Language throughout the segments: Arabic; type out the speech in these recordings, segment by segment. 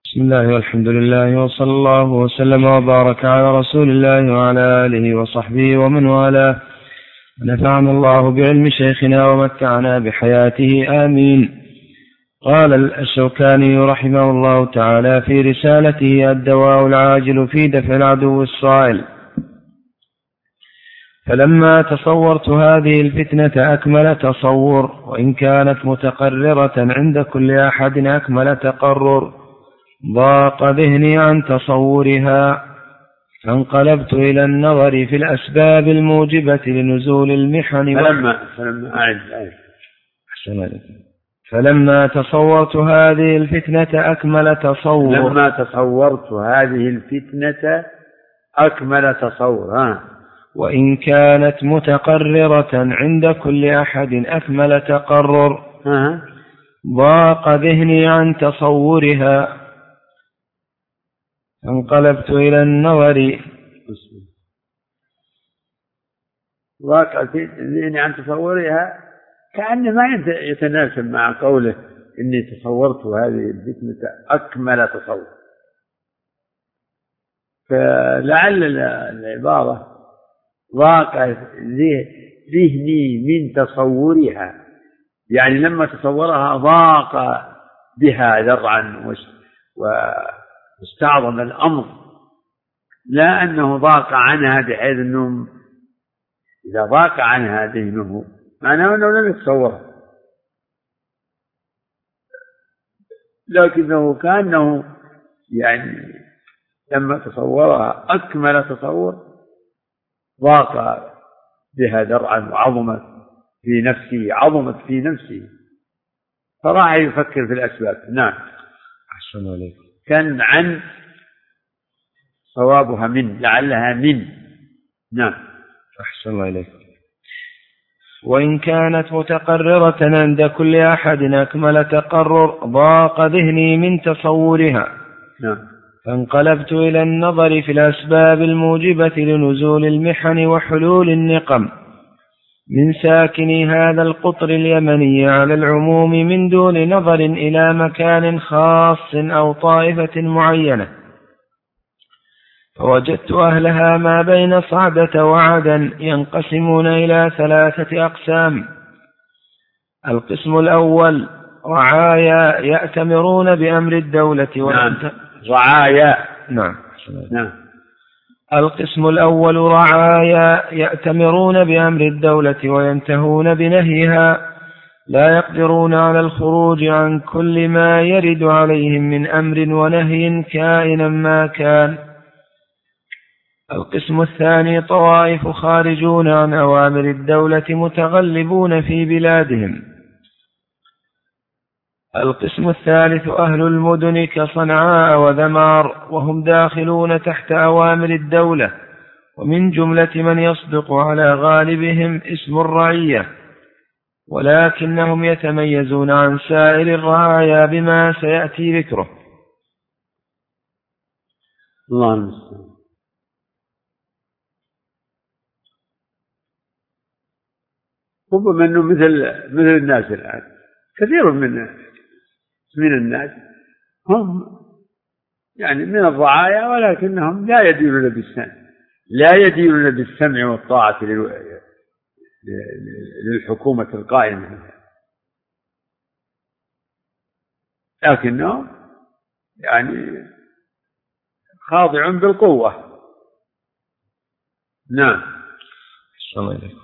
بسم الله والحمد لله وصلى الله وسلم وبارك على رسول الله وعلى آله وصحبه ومن والاه. نفعنا الله بعلم شيخنا ومتعنا بحياته آمين. قال الشوكاني رحمه الله تعالى في رسالته الدواء العاجل في دفع العدو الصائل: فلما تصورت هذه الفتنة أكمل تصور، وإن كانت متقررة عند كل أحد أكمل تقرر، ضاق ذهني عن تصورها، فانقلبت إلى النظر في الأسباب الموجبة لنزول المحن. فلما تصورت هذه الفتنة أكمل تصور. لما تصورت هذه الفتنة أكمل تصور. وإن كانت متقررة عند كل أحد أكمل تقرر، ضاق ذهني عن تصورها، فانقلبت إلى النظر. ضاق ذهني عن تصورها كأنه ما يتناسب مع قوله إني تصورت هذه الفتنة أكمل تصور. فلعل العبارة ضاق ذهني من تصورها، يعني لما تصورها ضاق بها ذرعا واستعظم الأمر، لا أنه ضاق عنها بحيث أنه إذا ضاق عنها ذهنه معناه أنه لم يتصورها، لكنه كأنه يعني لما تصورها أكمل تصور، ضاق بها ذرعا وعظمت في نفسه فراح يفكر في الأسباب. نعم. أحسن عليك. كان عن صوابها من، لعلها من. نعم. أحسن عليك. وإن كانت متقررة عند كل أحد أكمل تقرر، ضاق ذهني من تصورها. نعم. فانقلبت إلى النظر في الأسباب الموجبة لنزول المحن وحلول النقم من ساكني هذا القطر اليمني على العموم، من دون نظر إلى مكان خاص أو طائفة معينة. فوجدت أهلها ما بين صعدة وعدن ينقسمون إلى 3 أقسام. القسم الأول رعايا يأتمرون بأمر الدولة. رعايا. نعم. القسم الأول رعايا يأتمرون بأمر الدولة وينتهون بنهيها، لا يقدرون على الخروج عن كل ما يرد عليهم من أمر ونهي كائنا ما كان. القسم الثاني طوائف خارجون عن أوامر الدولة متغلبون في بلادهم. القسم الثالث أهل المدن كصنعاء وذمار، وهم داخلون تحت أوامر الدولة، ومن جملة من يصدق على غالبهم اسم الرعية، ولكنهم يتميزون عن سائر الرعايا بما سيأتي ذكره. الله المستعان. ربما أنه مثل الناس الآن، كثير من الناس هم يعني من الرعايا، ولكنهم لا يدينون بالسمع والطاعة للحكومة القائمة، لكنهم يعني خاضع بالقوة. نعم. السلام عليكم.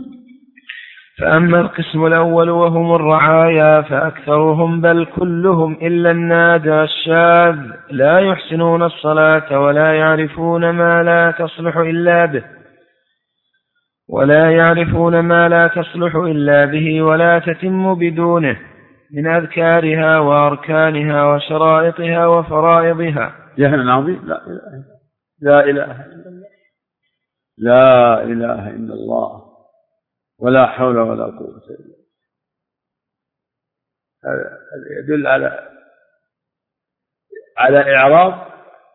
فأما القسم الأول وهم الرعايا فأكثرهم بل كلهم إلا النادى الشاذ لا يحسنون الصلاة ولا يعرفون ما لا تصلح إلا به ولا تتم بدونه من أذكارها وأركانها وشرائطها وفرائضها. جهل عظيم. لا إله إلا الله، لا إله إلا الله، ولا حول ولا قوة إلا بالله. هذا يدل على إعراض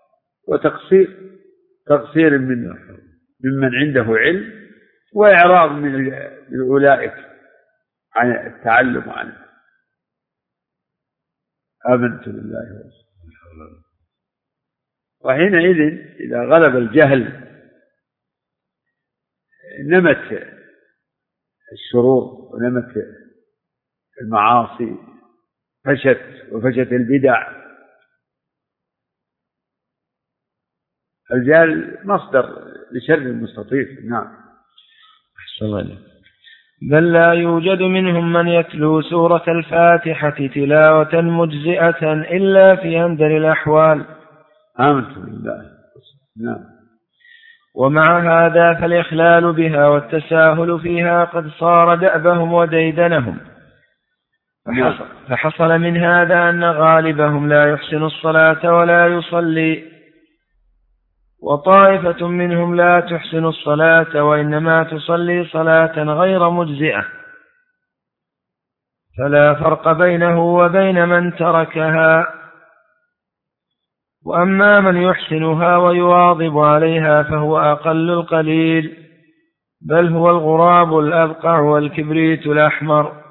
تقصير ممن عنده علم، وإعراض من أولئك عن التعلم عنه. آمنت بالله ورسوله. وحينئذ إذا غلب الجهل نمت الشرور ونمت المعاصي، وفشت البدع. الجهل مصدر لشر المستطيف. نعم. أحسن الله. بل لا يوجد منهم من يتلو سورة الفاتحة تلاوة مجزئة إلا في أندر الأحوال. آمنت بالله. نعم. ومع هذا فالإخلال بها والتساهل فيها قد صار دأبهم وديدنهم. فحصل من هذا أن غالبهم لا يحسن الصلاة ولا يصلي، وطائفة منهم لا تحسن الصلاة وإنما تصلي صلاة غير مجزئة، فلا فرق بينه وبين من تركها. وأما من يحسنها ويواظب عليها فهو أقل القليل، بل هو الغراب الأبقع والكبريت الأحمر.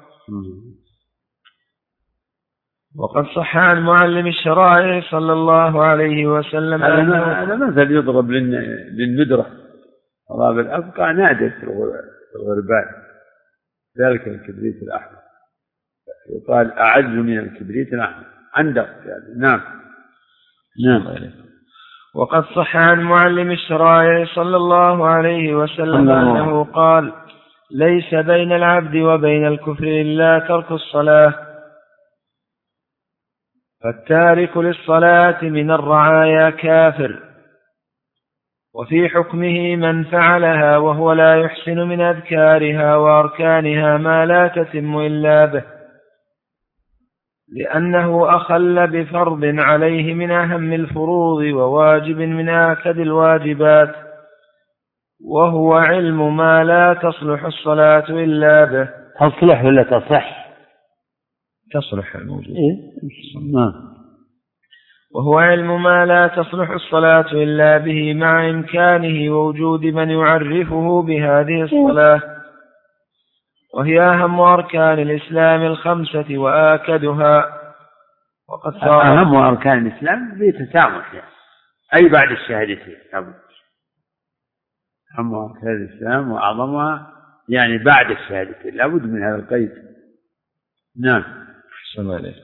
وقد صح عن معلم الشرائع صلى الله عليه وسلم هذا مثل يضرب للندرة. غراب الأبقع نادر في الغربان، ذلك الكبريت الأحمر، يقال أعز من الكبريت الأحمر عندك يعني. نعم. نعم. وقد صح عن معلم الشرائع صلى الله عليه وسلم أنه قال: ليس بين العبد وبين الكفر إلا ترك الصلاة، فالتارك للصلاة من الرعايا كافر. وفي حكمه من فعلها وهو لا يحسن من أذكارها وأركانها ما لا تتم إلا به، لأنه أخل بفرض عليه من أهم الفروض وواجب من آكد الواجبات، وهو علم ما لا تصلح الصلاة إلا به. تصلح ولا تصح؟ تصلح الموجود. وهو علم ما لا تصلح الصلاة إلا به، مع إمكانه ووجود من يعرفه بهذه الصلاة، وهي أهم أركان الإسلام 5 وآكدها. وقد أهم أركان الإسلام بتسامح يعني. أي بعد الشهادتين أهم أركان الإسلام وأعظمها يعني بعد الشهادتين، لابد من هذا القيد. نعم. أحسن عليك.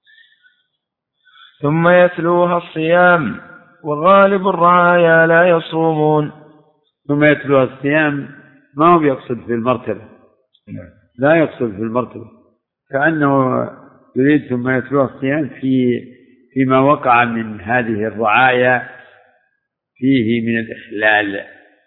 ثم يتلوها الصيام، وغالب الرعايا لا يصومون. ثم يتلوها الصيام ما هو يقصد في المرتبة، لا يقصد في المرتبة، كأنه يريد ثم يتلوها الصيام فيما وقع من هذه الرعايا فيه من الإخلال.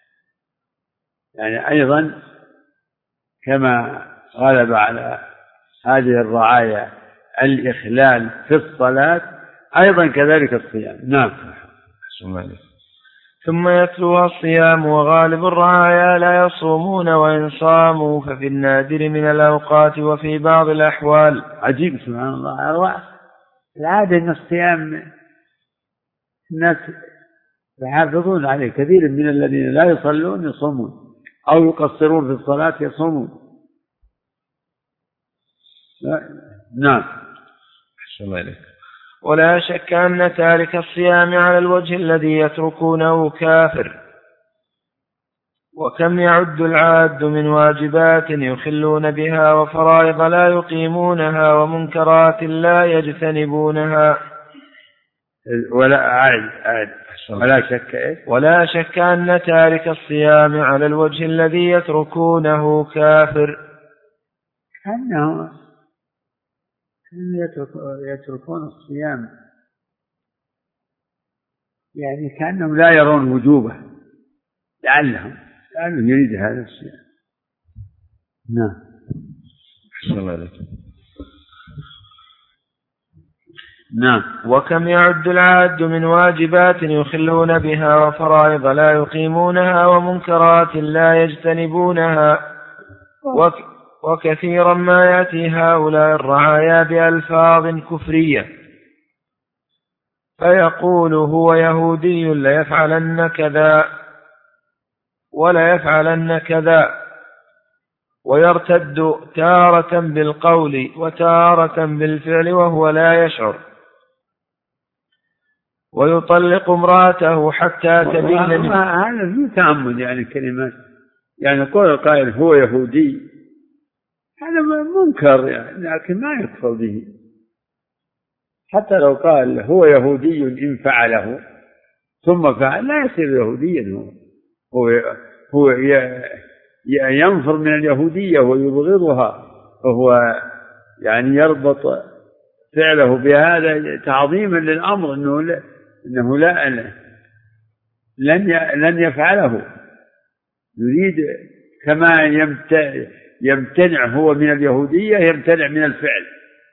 يعني أيضا كما غلب على هذه الرعايا الإخلال في الصلاة أيضا كذلك الصيام. نعم. ثم يتلوها الصيام، وغالب الرعايا لا يصومون، وإن صاموا ففي النادر من الأوقات وفي بعض الأحوال. عجيب سبحان الله. أرواح العادة أن الصيام الناس يحافظون عليه، كثير من الذين لا يصلون يصومون أو يقصرون في الصلاة يصومون. نعم. ولا شك أن تارك الصيام على الوجه الذي يتركونه كافر. وكم يعد العاد من واجبات يخلون بها، وفرائض لا يقيمونها، ومنكرات لا يجتنبونها. ولا شك أن تارك الصيام على الوجه الذي يتركونه كافر. كأنهم يتركون الصيام يعني كأنهم لا يرون وجوبه، لعلهم يريد هذا الصيام. نعم. نعم. وكم يعد العاد من واجبات يخلون بها، وفرائض لا يقيمونها، ومنكرات لا يجتنبونها. وكثيرا ما يأتي هؤلاء الرعايا بألفاظ كفرية، فيقول هو يهودي ليفعلن كذا ولا يفعلن كذا، ويرتد تارة بالقول وتارة بالفعل وهو لا يشعر. ويطلق امرأته حتى تبين منه. هذا في تأمل يعني كلمات، يعني قول القائل هو يهودي هذا منكر يعني، لكن ما يكفر به. حتى لو قال هو يهودي إن فعله ثم فعل لا يصير يهوديا. هو ينفر من اليهودية ويبغضها، وهو يعني يربط فعله بهذا تعظيما للأمر إنه لن يفعله. يريد كما يمتنع هو من اليهودية يمتنع من الفعل.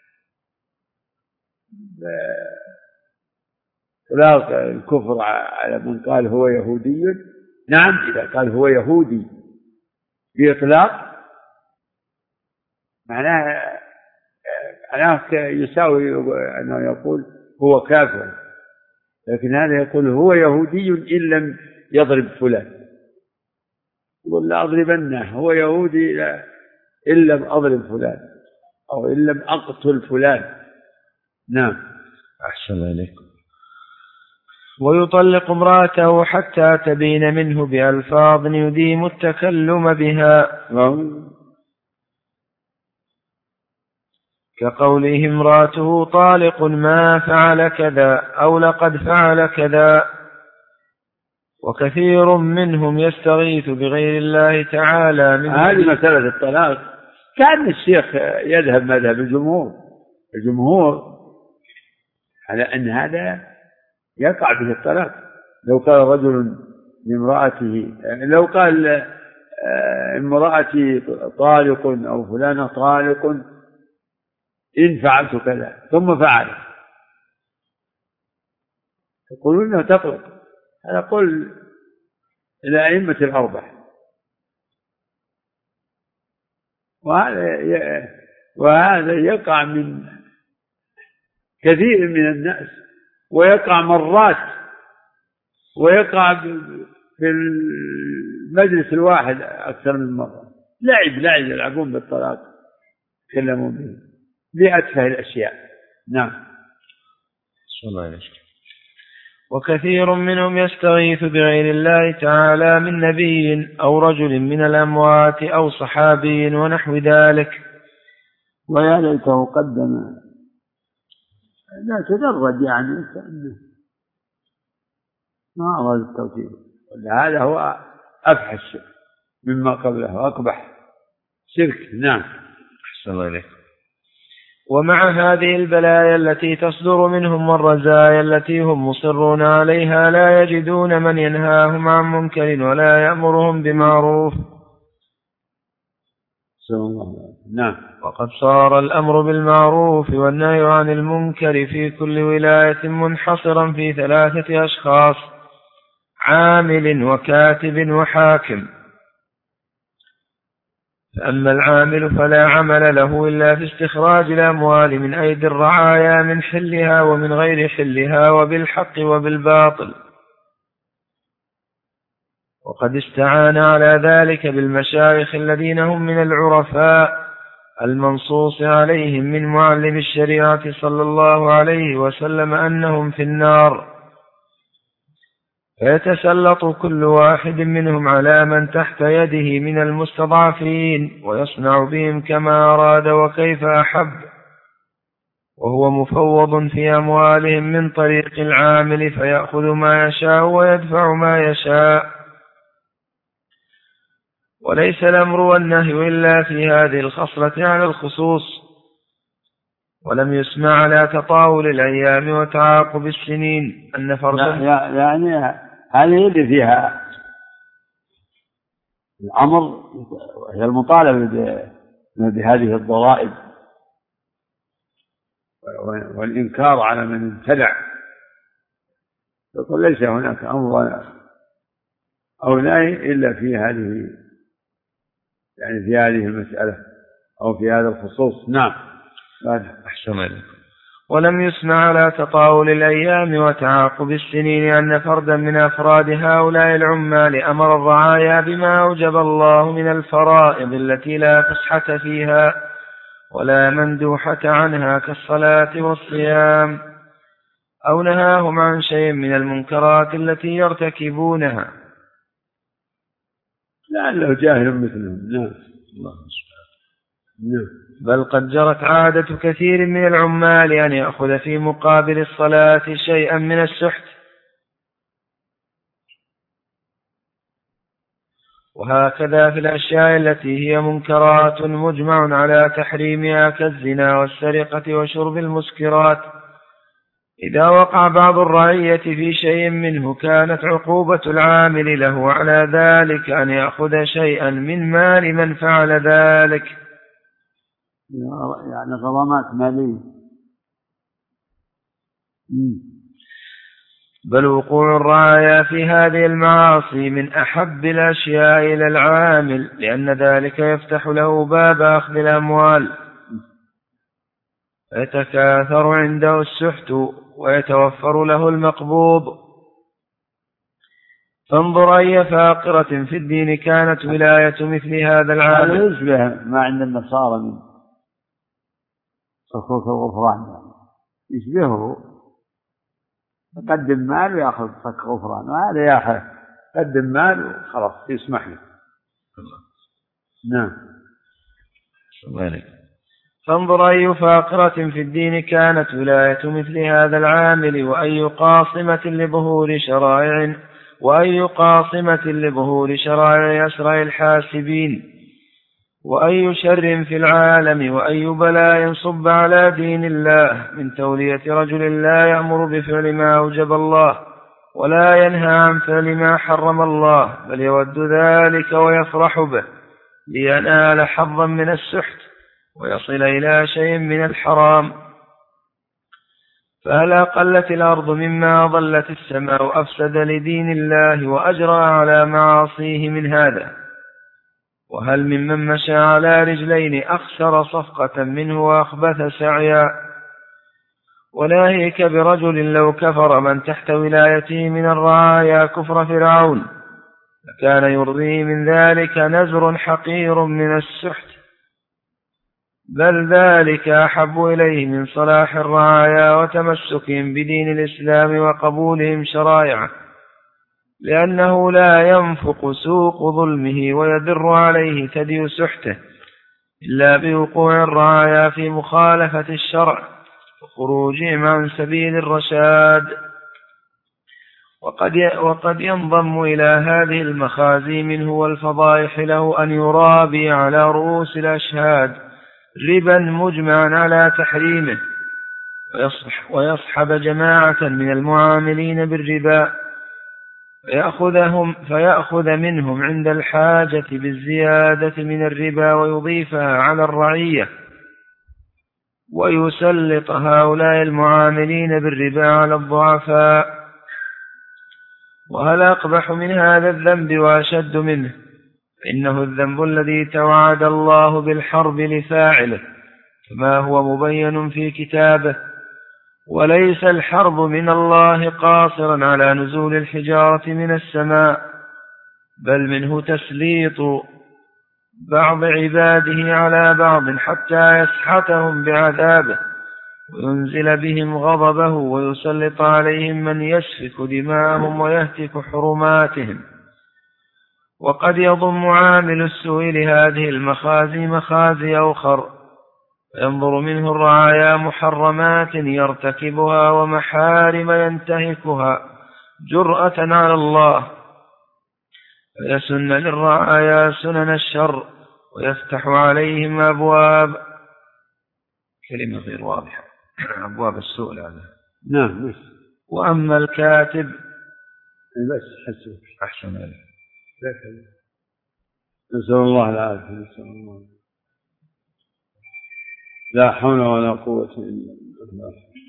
إطلاق الكفر على من قال هو يهودي، نعم إذا قال هو يهودي بإطلاق معناه يساوي أنه يقول هو كافر، لكن هذا يقول هو يهودي إن لم يضرب فلان، يقول لا أضربنه هو يهودي إن لم أضرب فلان أو إن لم أقتل فلان. نعم. أحسن عليكم. ويطلق امرأته حتى تبين منه بألفاظ يديم التكلم بها، كقوله امرأته طالق ما فعل كذا أو لقد فعل كذا. وكثير منهم يستغيث بغير الله تعالى من هذه مسألة الطلاق. كان الشيخ يذهب مذهب الجمهور على أن هذا يقع به الطلاق. لو قال رجل لامرأته، لو قال امرأتي طالق أو فلانة طالق إن فعلت كذا ثم فعل، يقولون انه تطلق. هذا قول الأئمة الأربعة، وهذا يقع من كثير من الناس، ويقع مرات، ويقع في المجلس الواحد أكثر من مرة. لعب يلعبون بالطلاق، تكلموا به بأتفه الأشياء. نعم. وكثير منهم يستغيث بغير الله تعالى من نبي أو رجل من الأموات أو صحابي ونحو ذلك. ويا ليته قدم، لا تدرج يعني ما أراد التوكيد. هذا هو أفحش مما قبله وأقبح شرك. نعم. أحسن الله إليك. ومع هذه البلايا التي تصدر منهم والرزايا التي هم مصرون عليها لا يجدون من ينهاهم عن منكر ولا يأمرهم بمعروف. نعم. وقد صار الأمر بالمعروف والنهي عن المنكر في كل ولاية منحصرا في 3 أشخاص: عامل وكاتب وحاكم. فأما العامل فلا عمل له إلا في استخراج الأموال من أيدي الرعايا من حلها ومن غير حلها وبالحق وبالباطل، وقد استعان على ذلك بالمشايخ الذين هم من العرفاء المنصوص عليهم من معلم الشريعة صلى الله عليه وسلم أنهم في النار، فيتسلط كل واحد منهم على من تحت يده من المستضعفين ويصنع بهم كما أراد وكيف أحب، وهو مفوض في أموالهم من طريق العامل، فيأخذ ما يشاء ويدفع ما يشاء. وليس الأمر والنهي إلا في هذه الخصلة على الخصوص. ولم يسمع على تطاول الأيام وتعاقب السنين أن فرضا يعني هذه اللي فيها الأمر هي المطالبة بهذه الضرائب والإنكار على من ابتدع. يقول ليس هناك أمر أو نهي إلا في هذه، يعني في هذه المسألة أو في هذا الخصوص. نعم. أحسن عليكم. ولم يسمع على تطاول الأيام وتعاقب السنين أن فردا من أفراد هؤلاء العمال أمر الرعايا بما أوجب الله من الفرائض التي لا فسحة فيها ولا مندوحة عنها كالصلاة والصيام، أو نهاهم عن شيء من المنكرات التي يرتكبونها. لعله جاهل مثلهم. نعم. الله سبحانه. بل قد جرت عادة كثير من العمال أن يأخذ في مقابل الصلاة شيئا من السحت، وهكذا في الأشياء التي هي منكرات مجمع على تحريمها كالزنا والسرقة وشرب المسكرات. إذا وقع بعض الرعية في شيء منه كانت عقوبة العامل له على ذلك أن يأخذ شيئا من مال من فعل ذلك، يعني غرامات مالية. بل وقوع الرعايا في هذه المعاصي من أحب الأشياء إلى العامل، لأن ذلك يفتح له باب أخذ الأموال، فيتكاثر عنده السحت ويتوفر له المقبوض. فانظر أي فاقرة في الدين كانت ولاية مثل هذا العامل. يشبه ما عند النصارى من صكوك الغفران، يشبهه، يقدم مال ويأخذ صك غفران، وهذا يا أخي قدم مال وخلاص يسمح له. نعم. فانظر أي فاقرة في الدين كانت ولاية مثل هذا العامل، وأي قاصمة لظهور شرائع أسرع الحاسبين، وأي شر في العالم، وأي بلاء صب على دين الله من تولية رجل لا يأمر بفعل ما أوجب الله ولا ينهى عن فعل ما حرم الله، بل يود ذلك ويفرح به لينال حظا من السحت ويصل إلى شيء من الحرام. فهل قلت الأرض مما ضلت السماء وأفسد لدين الله وأجرى على معاصيه من هذا؟ وهل ممن مشى على رجلين أخسر صفقة منه وأخبث سعيا؟ وناهيك برجل لو كفر من تحت ولايته من الرعايا كفر فرعون فكان يرضيه من ذلك نزر حقير من السحت، بل ذلك أحب إليه من صلاح الرعايا وتمسكهم بدين الإسلام وقبولهم شرائعه، لأنه لا ينفق سوق ظلمه ويدر عليه ثدي سحته إلا بوقوع الرعايا في مخالفة الشرع وخروجهم عن سبيل الرشاد. وقد ينضم إلى هذه المخازي منه والفضائح له أن يرابي على رؤوس الأشهاد ربا مجمعا على تحريمه، ويصحب جماعة من المعاملين بالربا فيأخذ منهم عند الحاجة بالزيادة من الربا ويضيفها على الرعية، ويسلط هؤلاء المعاملين بالربا على الضعفاء. وهل أقبح من هذا الذنب وأشد منه؟ إنه الذنب الذي توعد الله بالحرب لفاعله كما هو مبين في كتابه، وليس الحرب من الله قاصرا على نزول الحجارة من السماء، بل منه تسليط بعض عباده على بعض حتى يسحتهم بعذابه وينزل بهم غضبه ويسلط عليهم من يسفك دماءهم ويهتك حرماتهم. وقد يضم عامل السوء لهذه المخازي مخازي أخر، ينظر منه الرعايا محرمات يرتكبها ومحارم ينتهكها جرأة على الله، فيسن للرعايا سنن الشر ويفتح عليهم أبواب كلمة غير واضحة أبواب السوء لهذا. نعم. وأما الكاتب بس أحسن عليه. نسأل الله العافية. نسأل الله. لا حول ولا قوة إلا بالله.